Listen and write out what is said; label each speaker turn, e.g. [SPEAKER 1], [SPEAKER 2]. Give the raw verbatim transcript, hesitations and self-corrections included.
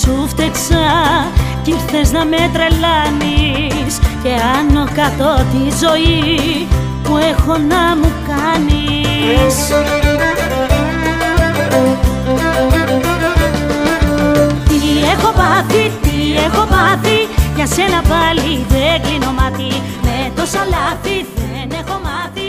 [SPEAKER 1] σου φταίξα κι ήρθες να με τρελάνεις και άνω κάτω τη ζωή που έχω να μου κάνεις. Τι έχω πάθει, τι έχω πάθει, για σένα πάλι δεν κλείνω μάτι, με τόσα λάθη δεν έχω μάθει.